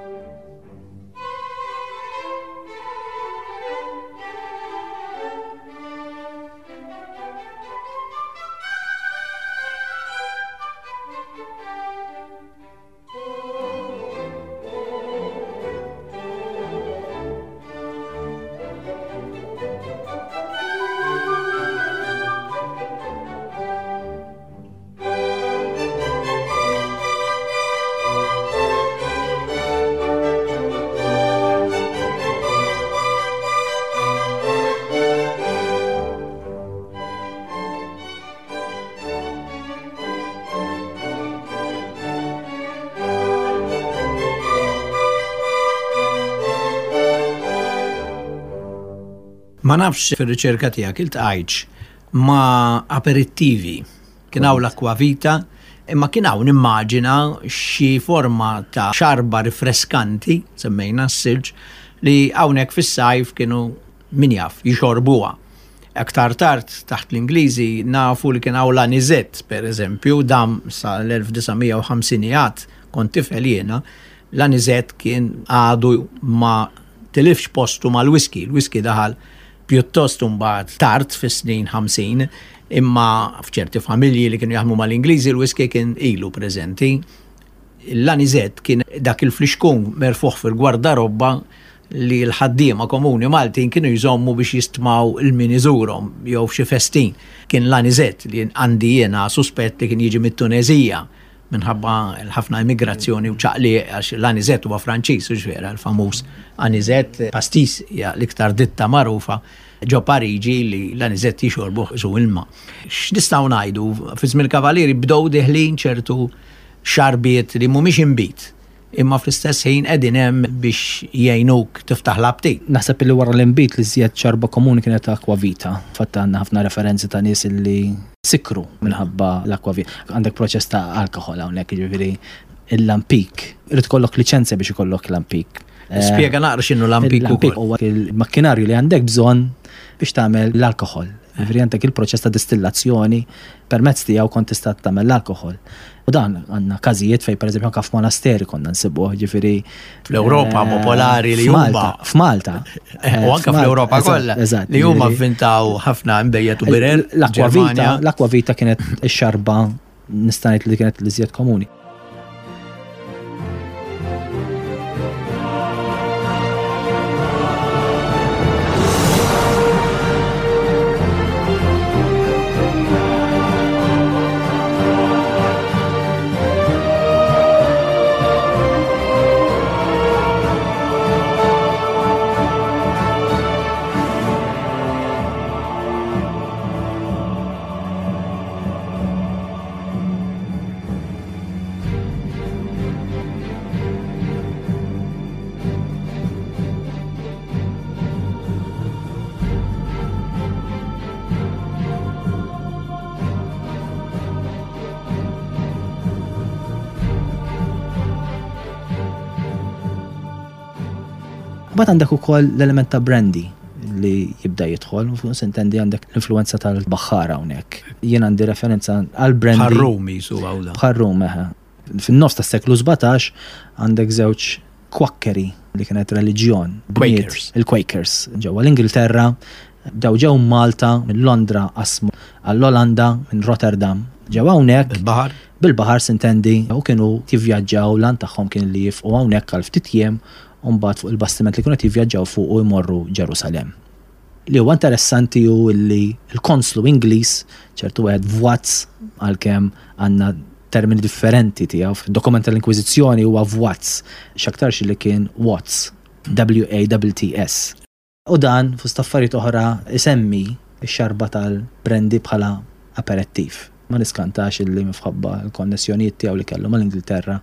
Ma nafx fir-riċerka tiegħek iltqajtx ma' aperittivi. Kien hawn l-akkwavita, imma kien hawn nimmaġina xi forma ta' xarba rifreskanti, semmejna s-silġ, li hawnhekk fis-sajf kienu min jaf jixorbuha. Aktar tard taħt l-Ingliżi nafu li kien hawn l-anizett, pereżempju, dam sa l-elf tisa' u ħamsinijat kont tifel jiena, l-anizett kien għadu ma tilifx postu mal-whisky. L-whisky daħal pjuttost mbagħad tard fis-snin ħamsin, imma f'ċerti familji li kienu jaħdmu mal-Ingliżi l-whisky kien ilu preżenti. L-anizett kien dak il-flixkun merfuħ fil-gwardarobba li l-ħaddiema komuni Maltin kienu jżommu biex jistmaw il-min iżurhom jew xi festin. Kien l-anizett li għandi jiena suspett li kien jiġi mit-Tunezija minħabba l-ħafna immigrazzjoni u ċaqli għax l-anizett huwa Franċiż u ġvera l-famuż anizett pastis hija l-iktar ditta magħrufa ġo Pariġi li l-anizett jixorbu su ilma. X'nistgħu ngħidu fi żmien il-Kavalieri bdew deħlin ċertu xarbiet li mhumiex inbit imma fl-istess ħin qegħdin hemm biex jgħinuk tiftaħ l-aptit. Naħseb li wara l-inbit li żjed ċarba komuni kienet akkwavita. Fatt għandna ħafna referenzi ta' nies li sikru minħabba l-akkwavita. Għandek proċess ta' alkohol hawnhekk, jiġifieri il-lampik. Irid kollok liċenzja biex ikollok lampik. Spjega naqra x'inhu lampik ukoll. Lampik huwa il-makkinarju li għandek bżonn biex tagħmel l-alkohol. Jiġifieri għandek il-proċess ta' distillazzjoni permezz tiegħu kont tista' tagħmel l-alkohol. U dan għandna każijiet fejn pereżempju anke f'monasteri konna nsibuh, ġifieri fl-Ewropa popolari li huma f'Malta. U anke fl-Ewropa kollha li huma vvintaw ħafna imbejjed u birer. L-akkwavita, l-akkwavita kienet ix-xarba nista' ngħid li kienet l-iżjed komuni. Bat għandek ukoll l-element ta' brandy li jibda jidħol, u sintendi għandek l-influenza tal-Baħħara hawnhekk. Jien għandi referenza għal brandy. Ħarrumi su għawda. Ħarrum, eħe. Fin-nofs tas-seklu sebgħetax għandek żewġ kwakkeri li kienet reliġjon. Quakers. Il-Quakers. Ġewwa l-Ingilterra, bdew ġew Malta, minn Londra qasmu għall-Olanda, minn Rotterdam. Ġew hawnhekk. Bil-baħar. Bil-baħar sintendi, u kienu tivvjaġġaw lan tagħhom kien li jifqu hawnhekk għal ftit jiem u mbagħad fuq il-bastiment li kienu jivvjaġġaw fuq u jmorru Ġerusalem. Li huwa interessanti hu li l-konslu Ingliż ċertu wieħed Watts għalkemm għandna termini differenti tiegħu fid-dokument tal-Inkwiżizzjoni huwa Watts, x'aktarx li kien Watts, W A T T S. U dan fost affarijiet oħra isemmi x-xarba tal-brendi bħala aperattiv. Ma niskantax illi mifħabba l-konnessjonijiet tiegħu li kellu mal-Ingilterra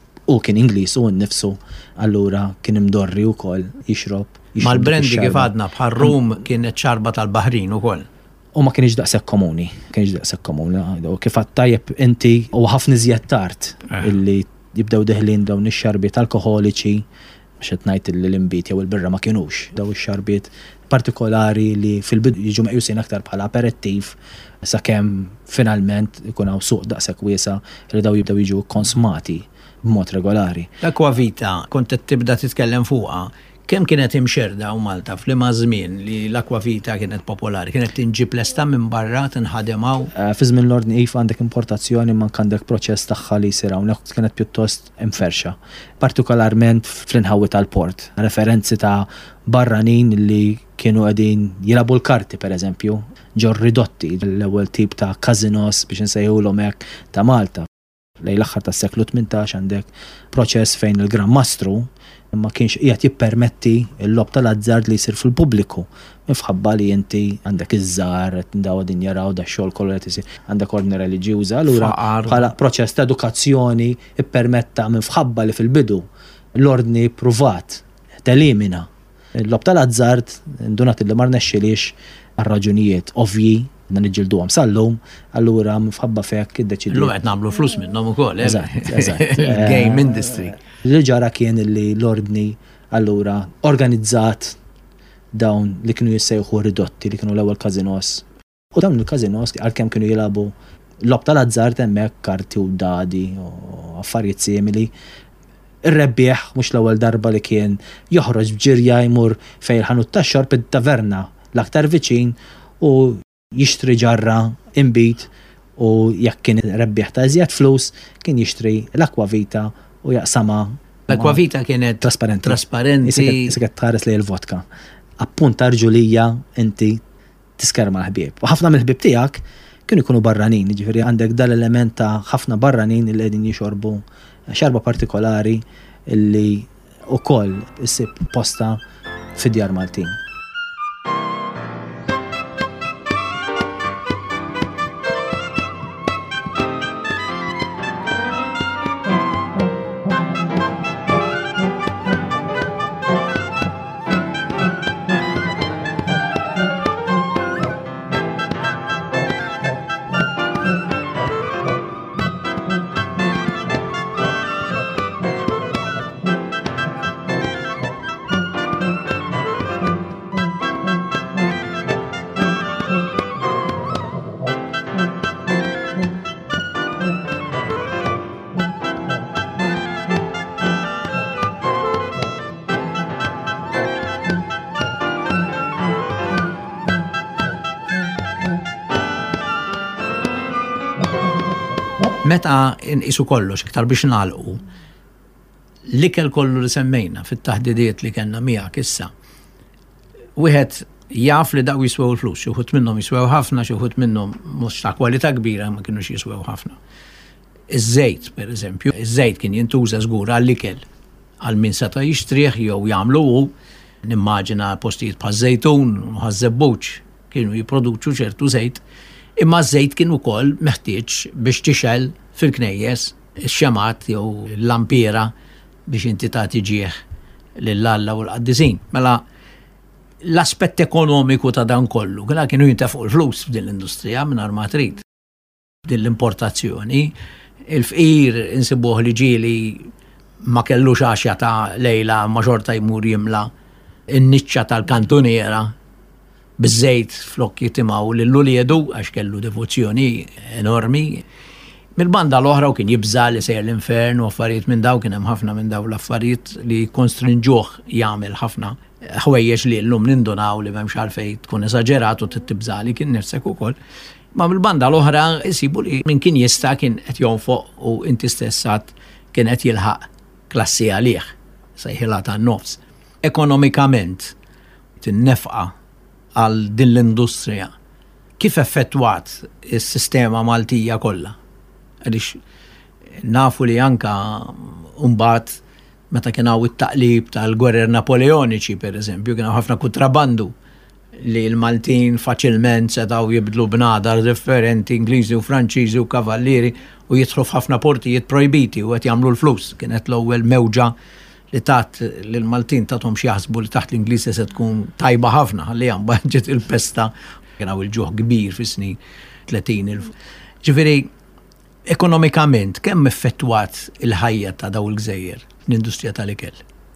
u kien Ingliż u nnifsu allura kien imdorri wkoll jixrob. Mal-brendi kif għadna bħal rum kienet xarba tal-Baħrin ukoll. U ma kienx daqshekk komuni, kienx daqshekk komuni. U kif għattajjeb inti u ħafna iżjed tard illi jibdew deħlin dawn ix-xarbiet alkoholiċi biex qed ngħid li l-imbit jew il-birra ma kienux. Daw ix-xarbiet partikolari li fil-bidu jiġu meqjusin aktar bħala aperattiv sakemm finalment ikun hawn suq daqshekk wiesa li daw jibdew jiġu konsmati b'mod regolari. L-akwavita kont qed tibda titkellem fuqha. Kemm kienet imxerda u Malta f'liema żmien li l-akwavita kienet popolari? Kienet tinġib lesta minn barra tinħademaw? Fi żmien l-Ordni iva għandek importazzjoni ma għandek proċess tagħha li jsir hawnhekk kienet pjuttost imferxa. Partikolarment fl-inħawi tal-port. Referenzi ta' barranin li kienu qegħdin jilabu l-karti pereżempju, ġew ridotti l-ewwel tip ta' casinos biex insejħulhom hekk ta' Malta. Lejn l-aħħar tas-seklu tmintax għandek proċess fejn il-Gran Mastru ma kienx qiegħed jippermetti l-lob tal-azzard li jsir fil-pubbliku. Mifħabba li inti għandek iż-żgħar qed ndaw din jaraw da xogħol kollu qed isir għandek ordni reliġjuża, allura bħala proċess ta' edukazzjoni ippermetta minfħabba li fil-bidu l-ordni pruvat telimina l-lob tal-azzard indunat li ma rnexxilix għal raġunijiet ovvji dan iġilduhom sal-lum, allura mfħabba fek iddeċidu. Illum qed nagħmlu flus minnhom ukoll. Eżatt, eżatt. Game industry. Li ġara kien li l-ordni allura organizzat dawn li kienu jissejħu ridotti li kienu l-ewwel kazinos. U dawn il-kazinos għalkemm kienu jilabu lob tal-azzard hemmhekk karti u dadi u affarijiet simili. Ir-rebbieħ mhux l-ewwel darba li kien joħroġ bġirja jmur fejn il-ħanut tax-xorb id-taverna l-aktar viċin u jixtri ġarra imbit u jekk kien rebbieħ ta' iżjed flus kien jixtri l-akwavita u jaqsama. L-akwavita kienet trasparenti. Trasparenti. Isiket tħares li l-vodka. Appunt arġulija inti tiskerma l-ħbieb. U ħafna mill-ħbieb tiegħek kienu jkunu barranin, ġifieri għandek dal-element ta' ħafna barranin li qegħdin jixorbu xarba partikolari illi ukoll issib posta fid-djar Maltin. Meta inqisu kollox iktar biex nagħlqu l-ikel kollu li semmejna fit-taħdidiet li kellna miegħek issa. Wieħed jaf li daw jiswew il-flus, xi wħud minnhom jiswew ħafna, xi wħud minnhom mhux ta' kwalità kbira ma kinux jiswew ħafna. Iż-żejt pereżempju, iż-żejt kien jintuża żgur għall-ikel għal min seta' jixtrih jew jagħmlu hu, nimmaġina postijiet bħaż-żejtun u ħaż-żebbuġ kienu jipproduċu ċertu żejt. Imma żejt kien ukoll meħtieġ biex tixel fil-knejjes ix-xemat jew l-lampiera biex inti tagħti ġieħ lill-Alla u l-qaddisin. Mela l-aspett ekonomiku ta' dan kollu, kien kienu jintefqu l-flus f'din l-industrija mingħajr ma trid. Din l-importazzjoni, il-fqir insibuh li ġieli ma kellux għaxja ta' lejla ma xorta jmur jimla in-niċċa tal-kantuniera bizzejt flok jitimaw l-luliedu għax kellu devozzjoni enormi. Mil-banda l-oħra u kien jibża li sejr l-infern u affarijiet minn daw, kien hemm ħafna minn daw l-affarijiet li konstrinġuh jagħmel ħafna ħwejjeġ li llum nindunaw li m'hemmx għalfejn tkun eżaġerat u tibża li kien nifsek ukoll. Ma mill-banda l-oħra jsibu li min kien jista' kien qed jonfoq u inti stessat kien qed jilħaq klassi għalih sejħilha tan-nofs. Ekonomikament tinnefqa għal din l-industrija kif effettwat is-sistema Maltija kollha. Għalix nafu li anka umbat meta kien hawn it-taqlib tal-gwerer napoleoniċi per eżempju, kien ħafna kutrabandu li l-Maltin faċilment setgħu jibdlu b'nadar differenti Ingliżi u Franċiżi u kavallieri u jidħlu f'ħafna portijiet projbiti u qed jagħmlu l-flus. Kienet l-ewwel mewġa li tat lill-Maltin tagħhom xi jaħsbu li taħt l-Ingliżi se tkun tajba ħafna ħalli hemm ġiet il-pesta kien hawn il-ġuħ kbir fis-snin tletin. Ġifieri ekonomikament kemm effettwat il-ħajja ta' daw il-gżejjer l-industrija tal-ikel?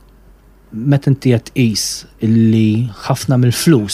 Meta inti qed tqis illi ħafna mill-flus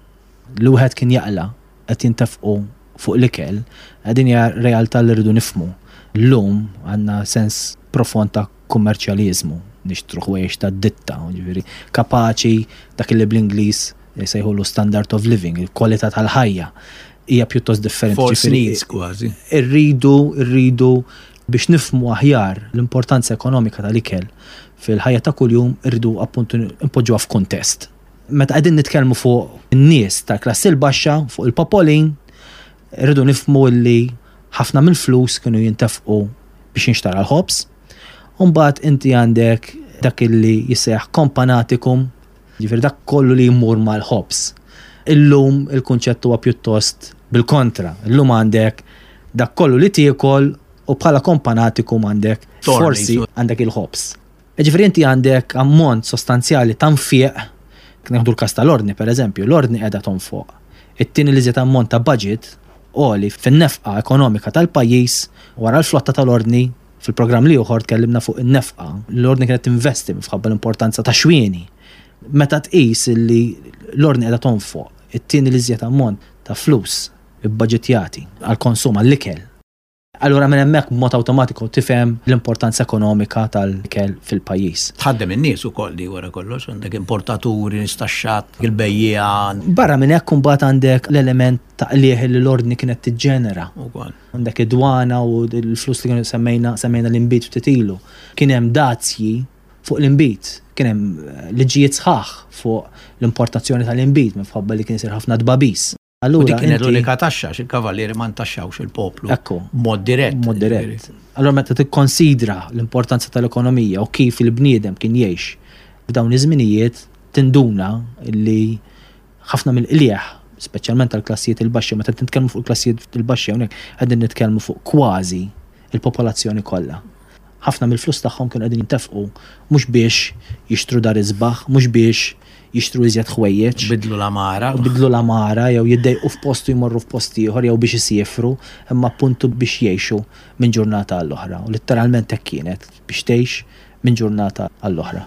li wieħed kien jaqla qed jintefqu fuq l-ikel, qegħdin hija realtà li rridu nifhmu. Llum għandna sens profond ta' kummerċjaliżmu, nixtru ħwejjeġ ta' ditta, ġifieri kapaċi dak li bl-Ingliż jsejħulu standard of living, il-kwalità tal-ħajja hija pjuttost differenti. Force needs kważi. Irridu, irridu biex nifhmu aħjar l-importanza ekonomika tal-ikel fil-ħajja ta' kuljum irridu appuntu impoġġuha f'kuntest. Meta qegħdin nitkellmu fuq in-nies tal-klassi l-baxxa, fuq il-popolin, irridu nifhmu li ħafna mill-flus kienu jintefqu biex jinxtara l-ħobs. U mbagħad inti għandek dak illi jisseħ kompanatikum, ġifier dak kollu li jmur mal-ħobs. Illum il-kunċett huwa pjuttost bil-kontra. Illum għandek dak kollu li tiekol u bħala kompanatikum għandek forsi għandek il-ħobs. Ġifieri inti għandek ammont sostanzjali ta' nfieq, neħdu l-każ tal-ordni pereżempju, l-ordni qiegħda tonfoq. It-tieni li żied ammont ta' budget għoli fin-nefqa ekonomika tal-pajjiż wara l-flotta tal-ordni fil-programm li uħor tkellimna fuq in-nefqa. L-ordni kienet tinvesti minħabba l-importanza ta' xwieni. Meta tqis li l-ordni qiegħda tonfoq, it-tieni li żied ammont ta' flus ibbaġġetjati għall-konsum għall-ikel. Allura minn hemmhekk b'mod awtomatiku tifhem l-importanza ekonomika tal-ikel fil-pajjiż. Tħaddem in-nies ukoll li wara kollox għandek importaturi, nistaxxat, il-bejjija. Barra minn hekk imbagħad għandek l-element ta' qlieħ li l-ordni kienet tiġġenera. Ukoll. Għandek id-dwana u l-flus li kienu semmejna semmejna l-inbit ftit ilu. Kien hemm dazji fuq l-inbit, kien hemm liġijiet sħaħ fuq l-importazzjoni tal-inbit minħabba li kien isir ħafna dbabis. Allura kienet l-unika taxxa, il-kavallieri ma ntaxxawx il-poplu. Ekku. Mod dirett. Mod dirett. Allura meta tikkonsidra l-importanza tal-ekonomija u kif il-bniedem kien jgħix f'dawn iż-żminijiet tinduna li ħafna mill-qlieħ, speċjalment tal-klassijiet il-baxxi, meta nitkellmu fuq il-klassijiet il-baxxi hawnhekk qegħdin nitkellmu fuq kważi il-popolazzjoni kollha. Ħafna mill-flus tagħhom kienu qegħdin jintefqu mhux biex jixtru dar isbaħ, mhux biex jixtru iżjed ħwejjeġ. Bidlu l-amara. Bidlu l-amara, jew jiddejqu f'postu jmorru f'posti ieħor jew biex isjefru, imma appuntu biex jgħixu minn ġurnata għall-oħra. U letteralment hekk kienet biex tgħix minn ġurnata għall-oħra.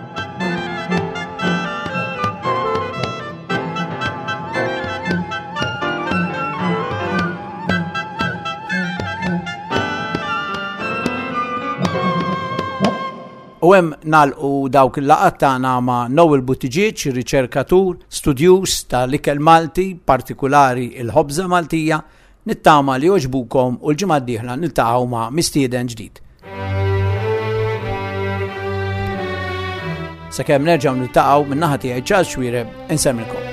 U hemm nagħlqu dawk il-laqgħat tagħna ma' Noel Buttigieg, riċerkatur, studjus tal-ikel Malti, partikulari il-ħobża Maltija, nittama li jogħġbukom u l-ġimgħa d-dieħla niltaqgħu ma' mistieden ġdid. Sakemm nerġgħu niltaqgħu min-naħa tiegħi Charles Xwiereb insemmilkom.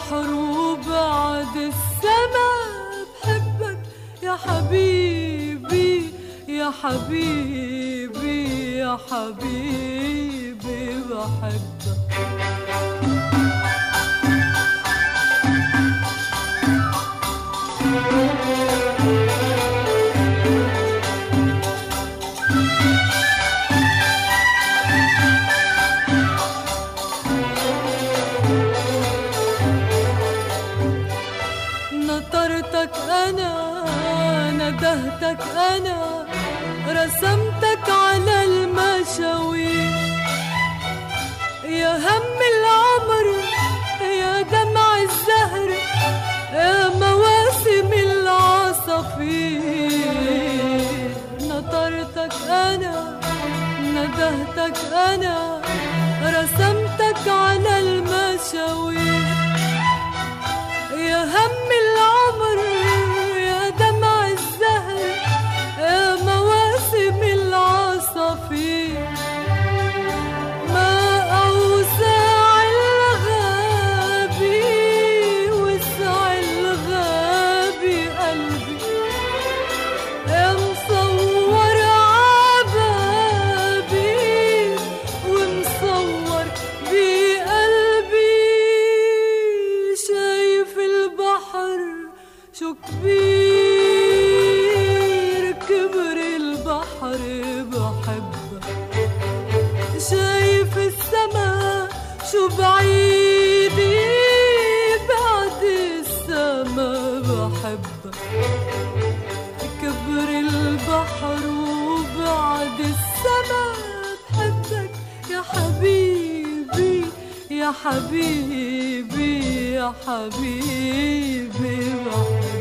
البحر وبعد السماء بحبك يا حبيبي يا حبيبي يا حبيبي بحبك. نطرتك أنا ندهتك أنا رسمتك على المشاوير يا هم العمر يا دمع الزهر يا مواسم العصافير. نطرتك أنا ندهتك أنا رسمتك على المشاوير يا هم العمر يا دمع الزهر يا مواسم العصافير. ما أوسع الغابي وسع الغابي قلبي يا مصور عبابي ومصور بقلبي. شايف البحر شو كبير كبر البحر بحبك. شايف السما شو بعيدي بعد السما بحبك. كبر البحر وبعد السما بحبك يا حبيبي يا حبيبي يا حبيبي بحبك.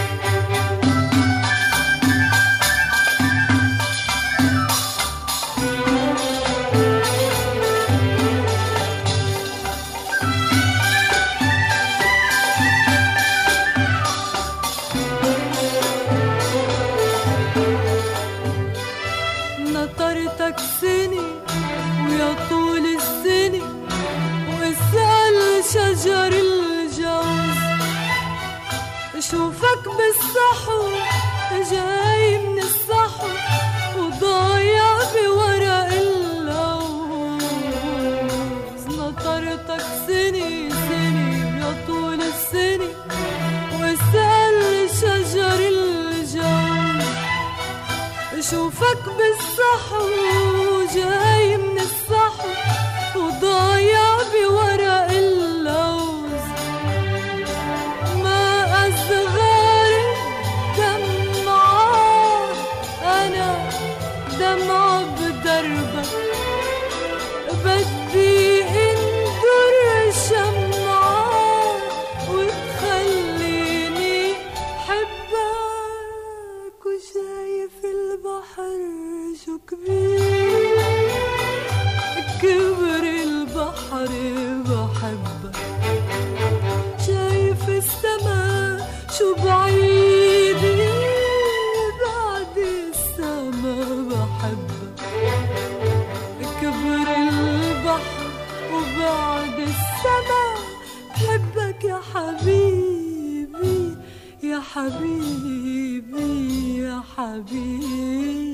نطرتك سنة ويا طول السنة واسأل شجر الجوز. شوفك بالصحو جاي من الصحو وضايع بورق اللوز. نطرتك سنة سنة ويا طول السنة واسأل شجر الجوز. شوفك بالصحو جاي من الصحو وضايع بورق اللوز. ما أصغر دمعة أنا دمعة بدربك بدي انظر شمعة وتخليني حبك. وشايف البحر شو كبير كبر البحر بحبك. شايف السما شو بعيدي بعد السما بحبك. كبر البحر وبعد السما بحبك يا حبيبي يا حبيبي يا حبيبي.